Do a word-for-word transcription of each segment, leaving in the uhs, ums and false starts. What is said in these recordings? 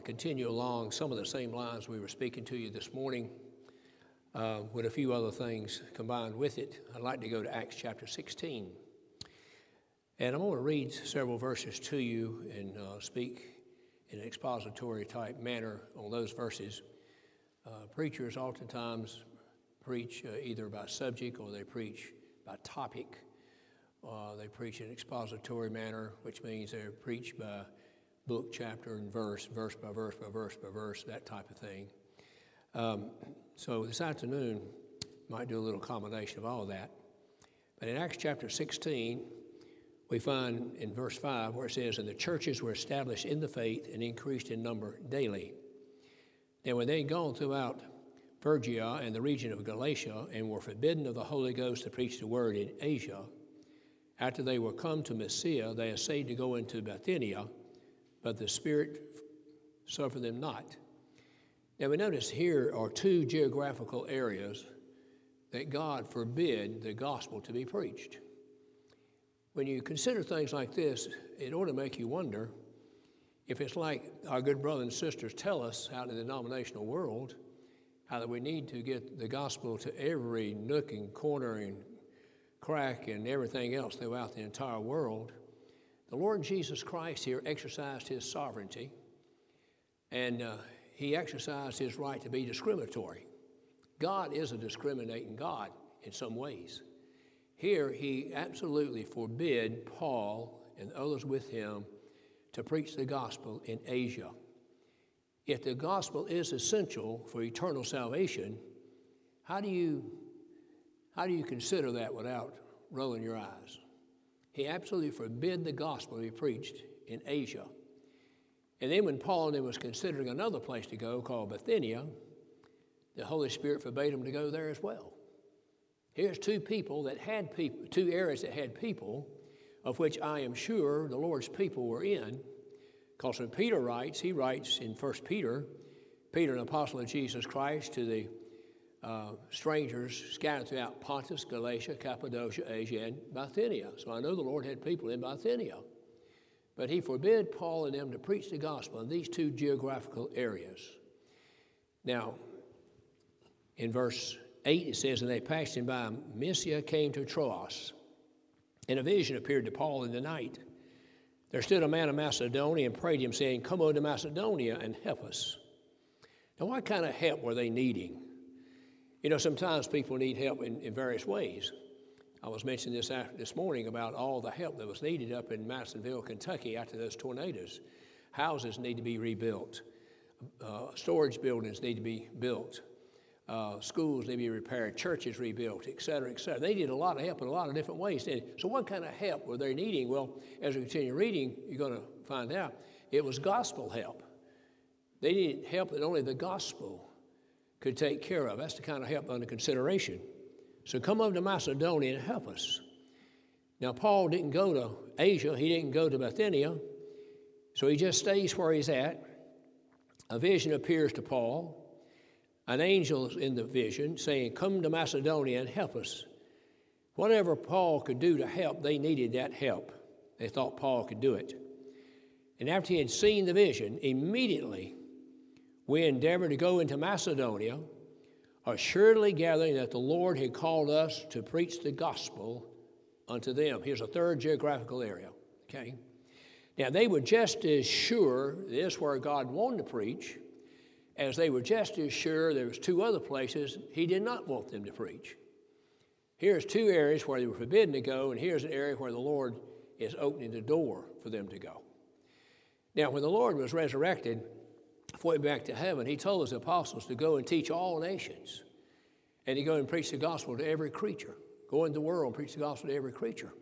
continue along some of the same lines we were speaking to you this morning uh, with a few other things combined with it. I'd like to go to Acts chapter sixteen. And I'm going to read several verses to you and uh, speak in an expository type manner on those verses. Uh, preachers oftentimes preach uh, either by subject or they preach by topic. Uh, they preach in an expository manner, which means they preach by book, chapter, and verse, verse by verse by verse by verse, that type of thing. Um, so this afternoon, might do a little combination of all of that. But in Acts chapter sixteen, we find in verse five where it says, "And the churches were established in the faith and increased in number daily. Now when they had gone throughout Phrygia and the region of Galatia and were forbidden of the Holy Ghost to preach the word in Asia, after they were come to Mysia, they essayed to go into Bithynia, but the Spirit suffered them not." Now we notice here are two geographical areas that God forbid the gospel to be preached. When you consider things like this, it ought to make you wonder if it's like our good brothers and sisters tell us out in the denominational world, how that we need to get the gospel to every nook and corner and crack and everything else throughout the entire world. The Lord Jesus Christ here exercised his sovereignty, and uh, he exercised his right to be discriminatory. God is a discriminating God in some ways. Here, he absolutely forbid Paul and others with him to preach the gospel in Asia. If the gospel is essential for eternal salvation, how do you, how do you consider that without rolling your eyes? He absolutely forbid the gospel to be preached in Asia. And then when Paul then was considering another place to go called Bithynia, the Holy Spirit forbade him to go there as well. Here's two people that had people, two areas that had people, of which I am sure the Lord's people were in. Because when Peter writes, he writes in First Peter, Peter, an apostle of Jesus Christ, to the uh, strangers scattered throughout Pontus, Galatia, Cappadocia, Asia, and Bithynia. So I know the Lord had people in Bithynia. But he forbid Paul and them to preach the gospel in these two geographical areas. Now, in verse eight, it says, "And they passed in by Mysia, came to Troas. And a vision appeared to Paul in the night. There stood a man of Macedonia and prayed him, saying, Come over to Macedonia and help us." Now, what kind of help were they needing? You know, sometimes people need help in, in various ways. I was mentioning this after, this morning about all the help that was needed up in Madisonville, Kentucky after those tornadoes. Houses need to be rebuilt. Uh, storage buildings need to be built. Uh, schools need to be repaired. Churches rebuilt, et cetera, et cetera. They needed a lot of help in a lot of different ways. And so what kind of help were they needing? Well, as we continue reading, you're going to find out it was gospel help. They needed help that only the gospel could take care of. That's the kind of help under consideration. So come over to Macedonia and help us. Now, Paul didn't go to Asia. He didn't go to Bithynia. So he just stays where he's at. A vision appears to Paul. An angel is in the vision saying, Come to Macedonia and help us. Whatever Paul could do to help, they needed that help. They thought Paul could do it. And after he had seen the vision, immediately we endeavored to go into Macedonia, assuredly gathering that the Lord had called us to preach the gospel unto them. Here's a third geographical area, okay? Now, they were just as sure this is where God wanted to preach, as they were just as sure there was two other places he did not want them to preach. Here's two areas where they were forbidden to go, and here's an area where the Lord is opening the door for them to go. Now, when the Lord was resurrected, before he went back to heaven, he told his apostles to go and teach all nations, and to go and preach the gospel to every creature. Go into the world and preach the gospel to every creature.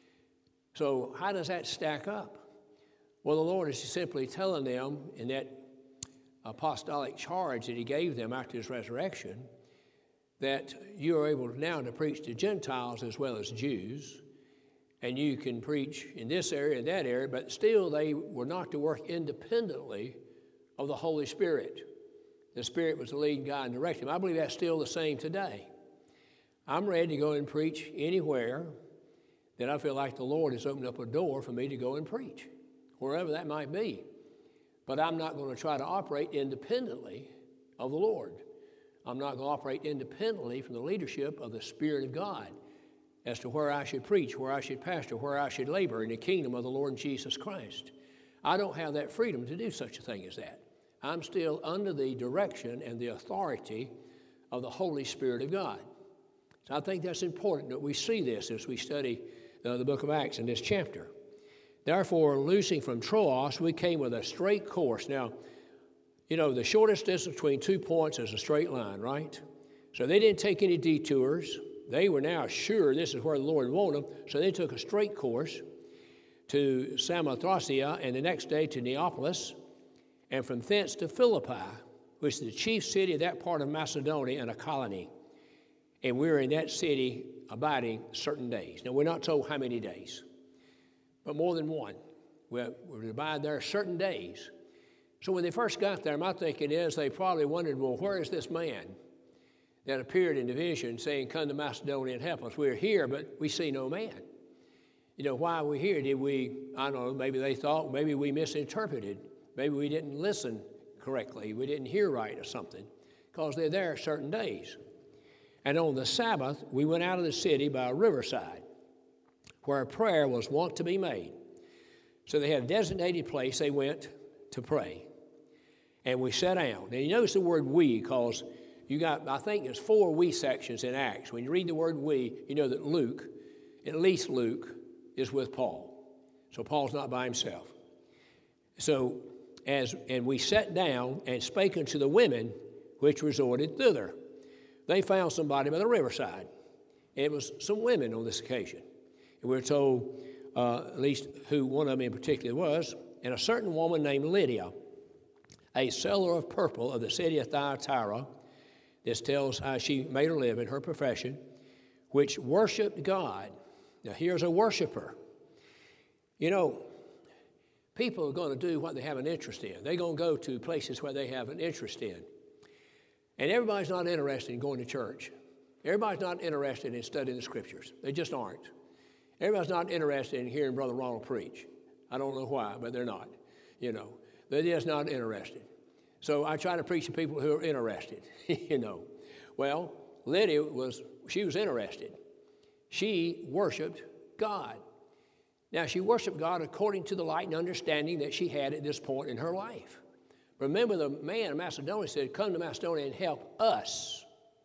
So how does that stack up? Well, the Lord is simply telling them in that apostolic charge that he gave them after his resurrection that you are able now to preach to Gentiles as well as Jews, and you can preach in this area and that area, but still they were not to work independently of the Holy Spirit. The Spirit was to lead, guide, and direct them. I believe that's still the same today. I'm ready to go and preach anywhere that I feel like the Lord has opened up a door for me to go and preach, wherever that might be. But I'm not going to try to operate independently of the Lord. I'm not going to operate independently from the leadership of the Spirit of God as to where I should preach, where I should pastor, where I should labor in the kingdom of the Lord Jesus Christ. I don't have that freedom to do such a thing as that. I'm still under the direction and the authority of the Holy Spirit of God. So I think that's important that we see this as we study uh, the book of Acts in this chapter. Therefore, loosing from Troas, we came with a straight course. Now, you know, the shortest distance between two points is a straight line, right? So they didn't take any detours. They were now sure this is where the Lord wanted them, so they took a straight course to Samothracia, and the next day to Neapolis, and from thence to Philippi, which is the chief city of that part of Macedonia and a colony. And we were in that city abiding certain days. Now, we're not told how many days, but more than one. We were abide there certain days. So when they first got there, my thinking is they probably wondered, well, where is this man that appeared in the vision saying, come to Macedonia and help us? We're here, but we see no man. You know, why are we here? Did we, I don't know, maybe they thought, maybe we misinterpreted. Maybe we didn't listen correctly. We didn't hear right or something, because they're there certain days. And on the Sabbath, we went out of the city by a riverside where a prayer was wont to be made. So they had a designated place they went to pray. And we sat down. And you notice the word we, because you got, I think there's four we sections in Acts. When you read the word we, you know that Luke, at least Luke, is with Paul. So Paul's not by himself. So, as and we sat down and spake unto the women which resorted thither. They found somebody by the riverside. It was some women on this occasion. And we were told, uh, at least who one of them in particular was, and a certain woman named Lydia, a seller of purple of the city of Thyatira. This tells how she made her living, her profession, which worshiped God. Now, here's a worshiper. You know, people are going to do what they have an interest in. They're going to go to places where they have an interest in. And everybody's not interested in going to church. Everybody's not interested in studying the Scriptures. They just aren't. Everybody's not interested in hearing Brother Ronald preach. I don't know why, but they're not. You know, they're just not interested. So I try to preach to people who are interested, you know. Well, Lydia was, she was interested. She worshiped God. Now, she worshiped God according to the light and understanding that she had at this point in her life. Remember, the man in Macedonia said, come to Macedonia and help us.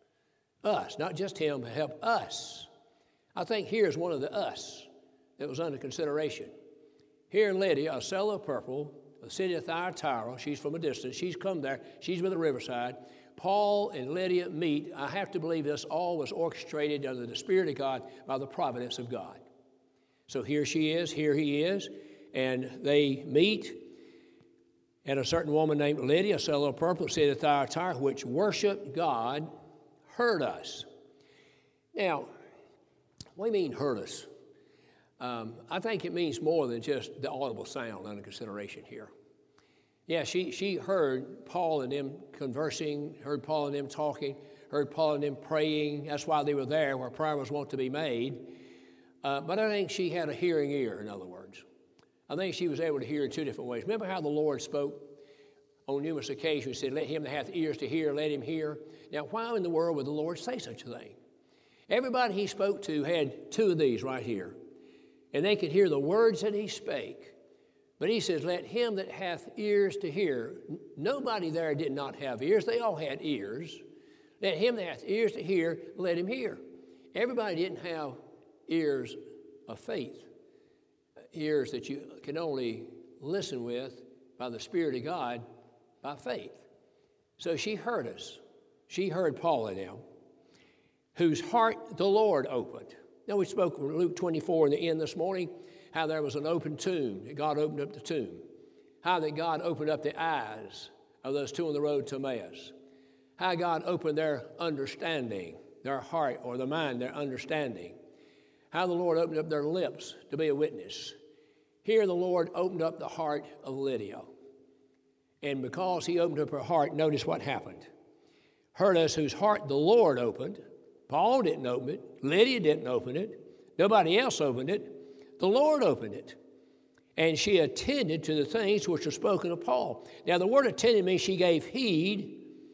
Us, not just him, but help us. I think here's one of the us that was under consideration. Here, Lydia, a seller of purple, the city of Thyatira, she's from a distance. She's come there. She's by the riverside. Paul and Lydia meet. I have to believe this all was orchestrated under the Spirit of God by the providence of God. So here she is, here he is, and they meet. And a certain woman named Lydia, a seller of purple, city of Thyatira, which worshiped God, heard us. Now, what do you mean heard us? Um, I think it means more than just the audible sound under consideration here. Yeah, she, she heard Paul and them conversing, heard Paul and them talking, heard Paul and them praying. That's why they were there, where prayer was wont to be made. Uh, but I think she had a hearing ear, in other words. I think she was able to hear in two different ways. Remember how the Lord spoke on numerous occasions? He said, let him that hath ears to hear, let him hear. Now, why in the world would the Lord say such a thing? Everybody he spoke to had two of these right here. And they could hear the words that he spake. But he says, let him that hath ears to hear. Nobody there did not have ears. They all had ears. Let him that hath ears to hear, let him hear. Everybody didn't have ears of faith. Ears that you can only listen with by the Spirit of God by faith. So she heard us. She heard Paul and them, whose heart the Lord opened. Now, we spoke in Luke twenty-four in the end this morning, how there was an open tomb, that God opened up the tomb. How that God opened up the eyes of those two on the road to Emmaus. How God opened their understanding, their heart or the mind, their understanding. How the Lord opened up their lips to be a witness. Here the Lord opened up the heart of Lydia. And because he opened up her heart, notice what happened. Heard us, whose heart the Lord opened. Paul didn't open it. Lydia didn't open it. Nobody else opened it. The Lord opened it. and she attended to the things which were spoken of Paul. Now, the word attended means she gave heed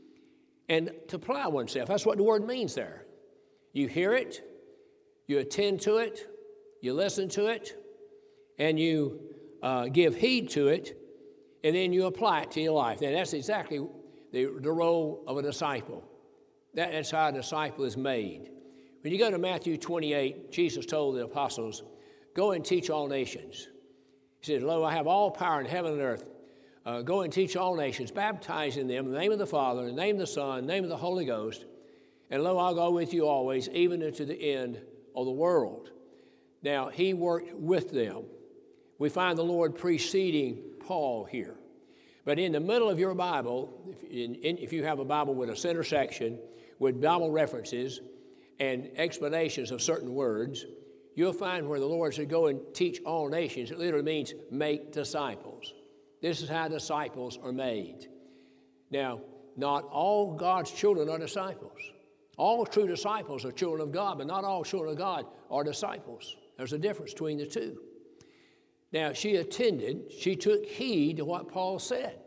and to apply oneself. That's what the word means there. You hear it, you attend to it, you listen to it, and you uh, give heed to it, and then you apply it to your life. And that's exactly the, the role of a disciple. That, that's how a disciple is made. When you go to Matthew twenty-eight, Jesus told the apostles, go and teach all nations. He said, lo, I have all power in heaven and earth. Uh, go and teach all nations, baptizing them in the name of the Father, in the name of the Son, in the name of the Holy Ghost. And lo, I'll go with you always, even unto the end of the world. Now, he worked with them. We find the Lord preceding Paul here. But in the middle of your Bible, if, in, in, if you have a Bible with a center section, with Bible references and explanations of certain words, you'll find where the Lord said, go and teach all nations. It literally means make disciples. This is how disciples are made. Now, not all God's children are disciples. All true disciples are children of God, but not all children of God are disciples. There's a difference between the two. Now, she attended, she took heed to what Paul said.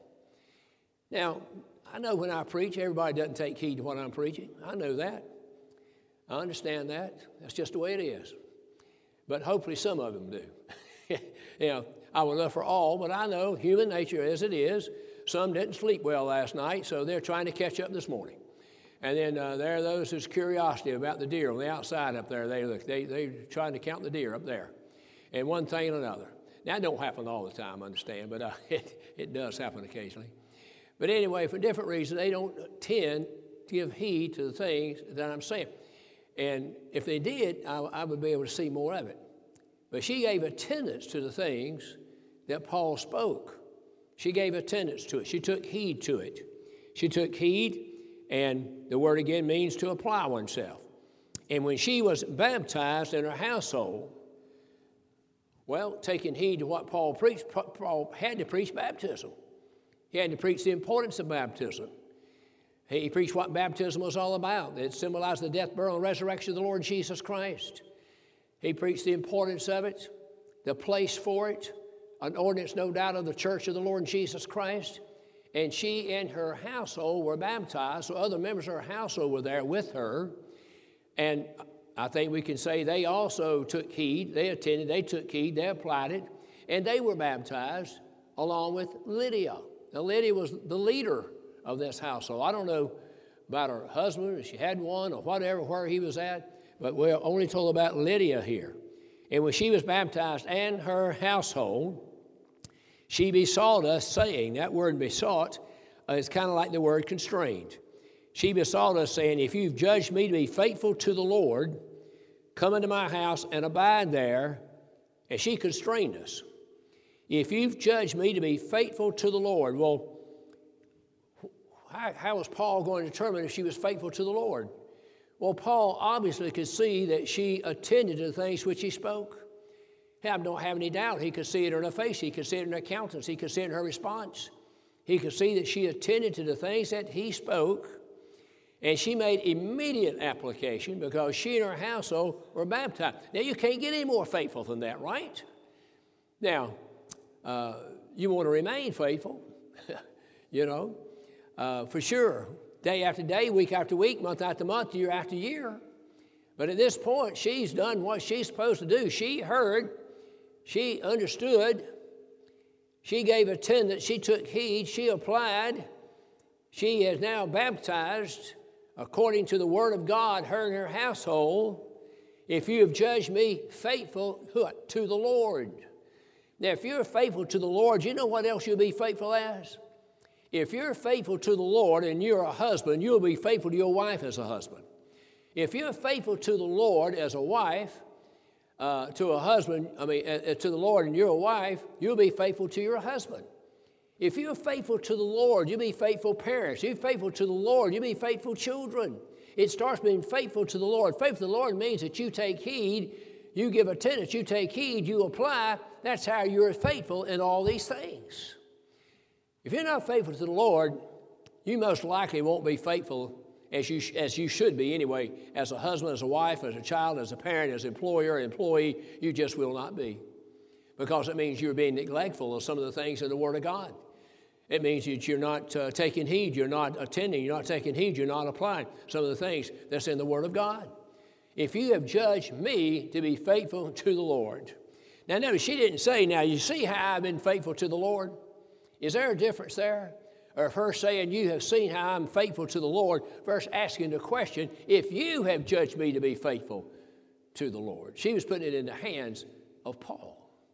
Now, I know when I preach, everybody doesn't take heed to what I'm preaching. I know that. I understand that. That's just the way it is. But hopefully some of them do. You know, I would love for all, but I know human nature as it is. Some didn't sleep well last night, so they're trying to catch up this morning. And then uh, there are those whose curiosity about the deer on the outside up there. They look, they, they're trying to count the deer up there. And one thing and another. Now, it don't happen all the time, I understand, but uh, it, it does happen occasionally. But anyway, for different reasons, they don't tend to give heed to the things that I'm saying. And if they did, I, I would be able to see more of it. But she gave attendance to the things that Paul spoke. She gave attendance to it. She took heed to it. She took heed, and the word again means to apply oneself. And when she was baptized in her household, well, taking heed to what Paul preached, Paul had to preach baptism. He had to preach the importance of baptism. He preached what baptism was all about. It symbolized the death, burial, and resurrection of the Lord Jesus Christ. He preached the importance of it, the place for it, an ordinance, no doubt, of the church of the Lord Jesus Christ. And she and her household were baptized, so other members of her household were there with her. And I think we can say they also took heed, they attended, they took heed, they applied it, and they were baptized along with Lydia. Now, Lydia was the leader of this household. I don't know about her husband, if she had one or whatever, where he was at, but we're only told about Lydia here. And when she was baptized and her household, she besought us, saying, that word besought uh, is kind of like the word constrained. She besought us, saying, if you've judged me to be faithful to the Lord, come into my house and abide there. And she constrained us. If you've judged me to be faithful to the Lord, well, how, how was Paul going to determine if she was faithful to the Lord? Well, Paul obviously could see that she attended to the things which he spoke. I don't have any doubt. He could see it in her face. He could see it in her countenance. He could see it in her response. He could see that she attended to the things that he spoke, and she made immediate application because she and her household were baptized. Now, you can't get any more faithful than that, right? Now, uh, you want to remain faithful, you know, uh, for sure. Day after day, week after week, month after month, year after year. But at this point, she's done what she's supposed to do. She heard, she understood, she gave attendance, she took heed, she applied. She is now baptized according to the word of God, her and her household. If you have judged me faithful what? To the Lord. Now, if you're faithful to the Lord, you know what else you'll be faithful as? If you're faithful to the Lord and you're a husband, you'll be faithful to your wife as a husband. If you're faithful to the Lord as a wife, uh, to a husband, I mean, uh, to the Lord and you're a wife, you'll be faithful to your husband. If you're faithful to the Lord, you'll be faithful parents. If you're faithful to the Lord, you'll be faithful children. It starts being faithful to the Lord. Faithful to the Lord means that you take heed, you give attendance, you take heed, you apply. That's how you're faithful in all these things. If you're not faithful to the Lord, you most likely won't be faithful as you, as you should be anyway, as a husband, as a wife, as a child, as a parent, as an employer, employee. You just will not be. because it means you're being neglectful of some of the things of the Word of God. It means that you're not uh, taking heed, you're not attending, you're not taking heed, you're not applying some of the things that's in the Word of God. If you have judged me to be faithful to the Lord. Now notice, she didn't say, now you see how I've been faithful to the Lord? Is there a difference there? Or if her saying, you have seen how I'm faithful to the Lord, versus asking the question, if you have judged me to be faithful to the Lord. She was putting it in the hands of Paul.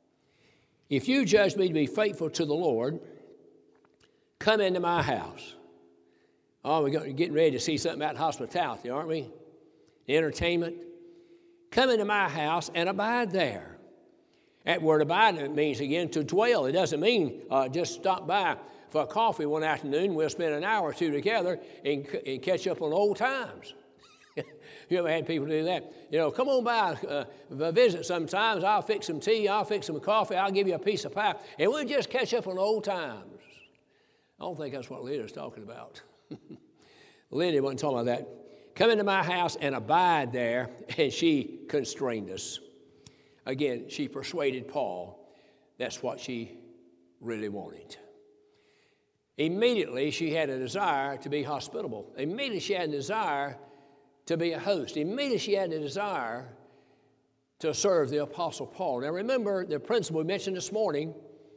If you judge me to be faithful to the Lord, come into my house. Oh, we're getting ready to see something about hospitality, aren't we? Entertainment. Come into my house and abide there. That word abide means, again, to dwell. It doesn't mean uh, just stop by for a coffee one afternoon. We'll spend an hour or two together and, and catch up on old times. You ever had people do that? You know, come on by, uh, visit sometimes. I'll fix some tea. I'll fix some coffee. I'll give you a piece of pie. And we'll just catch up on old times. I don't think that's what Lydia's talking about. Lydia wasn't talking about that. Come into my house and abide there. And she constrained us. Again, she persuaded Paul. That's what she really wanted. Immediately, she had a desire to be hospitable. Immediately, she had a desire to be a host. Immediately, she had a desire to serve the Apostle Paul. Now, remember the principle we mentioned this morning.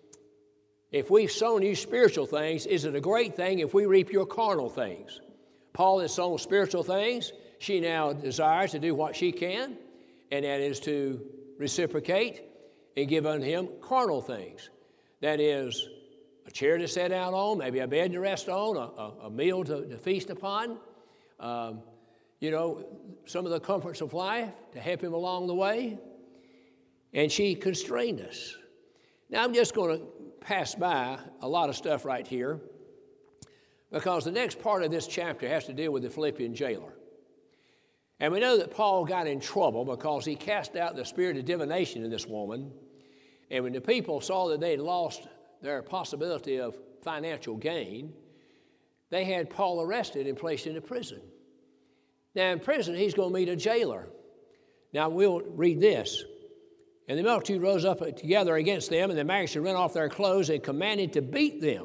If we've sown you spiritual things, is it a great thing if we reap your carnal things? Paul has sown spiritual things. She now desires to do what she can, and that is to reciprocate and give unto him carnal things. That is a chair to sit out on, maybe a bed to rest on, a, a, a meal to, to feast upon, um, you know, some of the comforts of life to help him along the way. And she constrained us. Now, I'm just going to pass by a lot of stuff right here because the next part of this chapter has to deal with the Philippian jailer. And we know that Paul got in trouble because he cast out the spirit of divination in this woman. And when the people saw that they had lost their possibility of financial gain, they had Paul arrested and placed into prison. Now, in prison, he's going to meet a jailer. Now, we'll read this. And the multitude rose up together against them, and the magistrates rent off their clothes and commanded to beat them.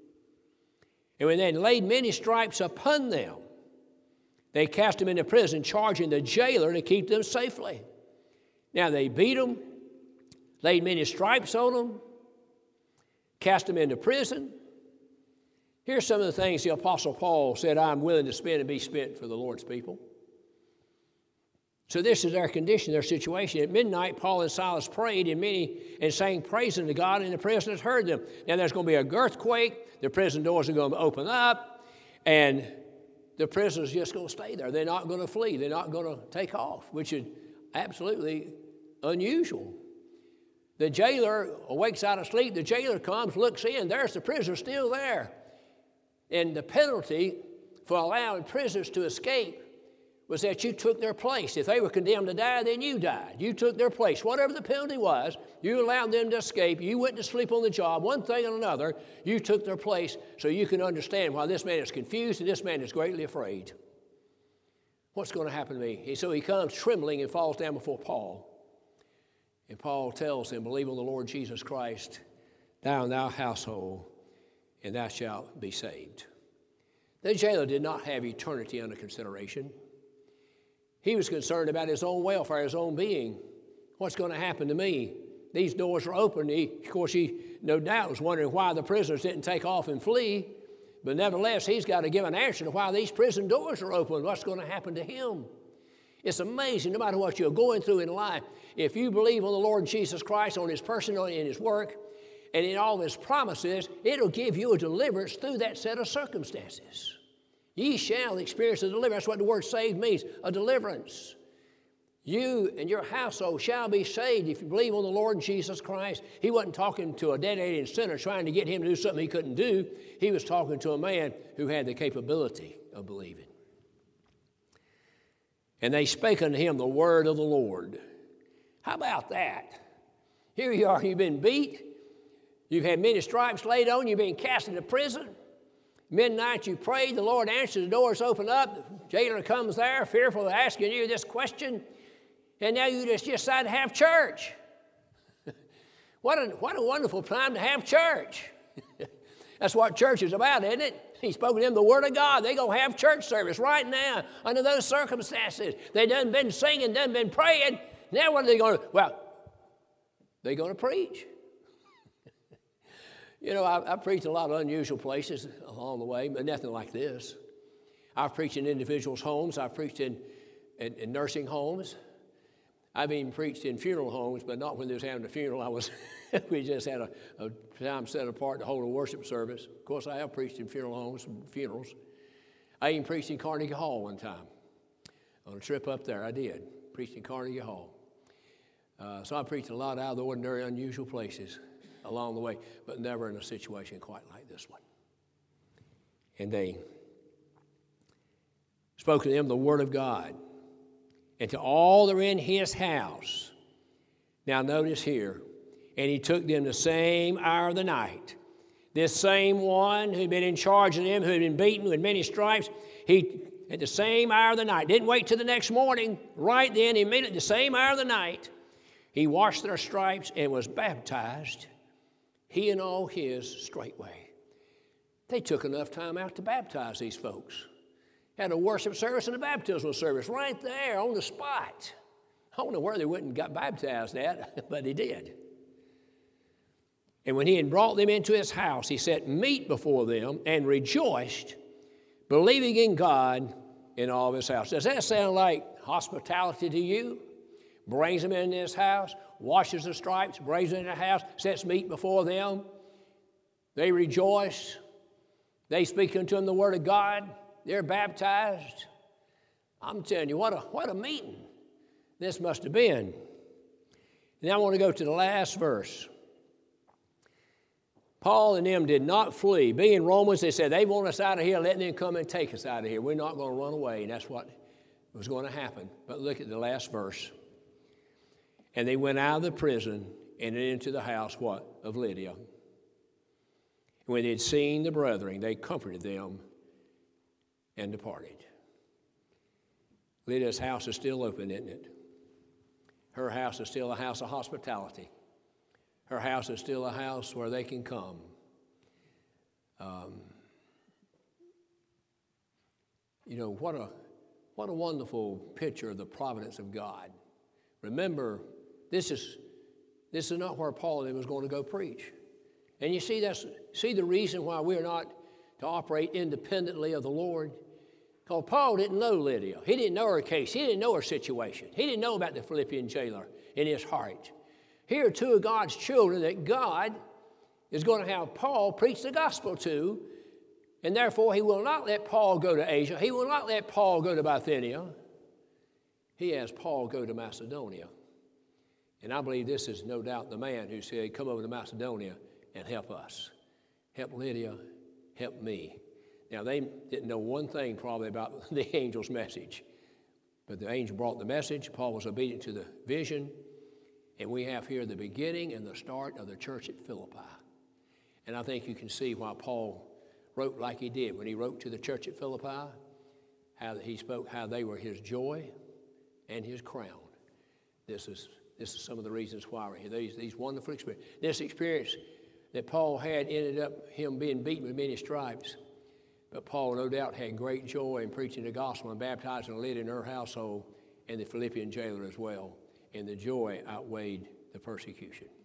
And when they had laid many stripes upon them, they cast them into prison, charging the jailer to keep them safely. Now, they beat them, laid many stripes on them, cast them into prison. Here's some of the things the Apostle Paul said, I'm willing to spend and be spent for the Lord's people. So this is their condition, their situation. At midnight, Paul and Silas prayed and many and sang praise unto God, and the prisoners heard them. Now there's going to be an earthquake. The prison doors are going to open up, and the prisoners are just going to stay there. They're not going to flee. They're not going to take off, which is absolutely unusual. The jailer awakes out of sleep. The jailer comes, looks in. There's the prisoner still there. And the penalty for allowing prisoners to escape was that you took their place. If they were condemned to die, then you died. You took their place. Whatever the penalty was, you allowed them to escape. You went to sleep on the job, one thing and another. You took their place so you can understand why this man is confused and this man is greatly afraid. What's going to happen to me? So he comes trembling and falls down before Paul. And Paul tells him, believe on the Lord Jesus Christ, thou and thy household, and thou shalt be saved. The jailer did not have eternity under consideration. He was concerned about his own welfare, his own being. What's going to happen to me? These doors are open. He, of course, he no doubt was wondering why the prisoners didn't take off and flee. But nevertheless, he's got to give an answer to why these prison doors are open. What's going to happen to him? It's amazing, no matter what you're going through in life, if you believe on the Lord Jesus Christ, on his person, in his work, and in all his promises, it'll give you a deliverance through that set of circumstances. Ye shall experience a deliverance. That's what the word saved means, a deliverance. You and your household shall be saved if you believe on the Lord Jesus Christ. He wasn't talking to a dedicated sinner trying to get him to do something he couldn't do. He was talking to a man who had the capability of believing. And they spake unto him the word of the Lord. How about that? Here you are, you've been beat. You've had many stripes laid on you. You've been cast into prison. Midnight you prayed. The Lord answers. The doors open up. The jailer comes there, fearful of asking you this question. And now you just decide to have church. What a, what a wonderful time to have church. That's what church is about, isn't it? He spoke to them the Word of God. They're going to have church service right now under those circumstances. They done been singing, done been praying. Now what are they going to, well, they're going to preach. You know, I, I've preached a lot of unusual places along the way, but nothing like this. I've preached in individuals' homes. I've preached in, in, in nursing homes. I've even preached in funeral homes, but not when they was having a funeral. I was, we just had a, a time set apart to hold a worship service. Of course, I have preached in funeral homes and funerals. I even preached in Carnegie Hall one time. On a trip up there, I did. Preached in Carnegie Hall. Uh, so I preached a lot out of the ordinary, unusual places along the way, but never in a situation quite like this one. And they spoke to them the Word of God. And to all that are in his house. Now notice here, and he took them the same hour of the night. This same one who had been in charge of them, who had been beaten with many stripes, he, at the same hour of the night, didn't wait till the next morning, right then, immediately, the same hour of the night, he washed their stripes and was baptized, he and all his straightway. They took enough time out to baptize these folks. Had a worship service and a baptismal service right there on the spot. I don't know where they went and got baptized at, but he did. And when he had brought them into his house, he set meat before them and rejoiced, believing in God in all of his house. Does that sound like hospitality to you? Brings them into his house, washes the stripes, brings them into the house, sets meat before them. They rejoice. They speak unto them the word of God. They're baptized. I'm telling you, what a, what a meeting this must have been. Now I want to go to the last verse. Paul and them did not flee. Being Romans, they said, they want us out of here. Let them come and take us out of here. We're not going to run away. And that's what was going to happen. But look at the last verse. And they went out of the prison and into the house, what? Of Lydia. When they had seen the brethren, they comforted them and departed. Lydia's house is still open, isn't it? Her house is still a house of hospitality. Her house is still a house where they can come. Um, you know, what a, what a wonderful picture of the providence of God. Remember, this is, this is not where Paul and them was going to go preach. And you see, that's, see the reason why we're not to operate independently of the Lord? Because Paul didn't know Lydia. He didn't know her case. He didn't know her situation. He didn't know about the Philippian jailer in his heart. Here are two of God's children that God is going to have Paul preach the gospel to, and therefore he will not let Paul go to Asia. He will not let Paul go to Bithynia. He has Paul go to Macedonia. And I believe this is no doubt the man who said, come over to Macedonia and help us. Help Lydia, help me. Now, they didn't know one thing probably about the angel's message. But the angel brought the message. Paul was obedient to the vision. And we have here the beginning and the start of the church at Philippi. And I think you can see why Paul wrote like he did when he wrote to the church at Philippi, how he spoke, how they were his joy and his crown. This is, this is some of the reasons why we're here. These, these wonderful experiences. This experience that Paul had ended up him being beaten with many stripes. But Paul, no doubt, had great joy in preaching the gospel and baptizing a lady in her household and the Philippian jailer as well. And the joy outweighed the persecution.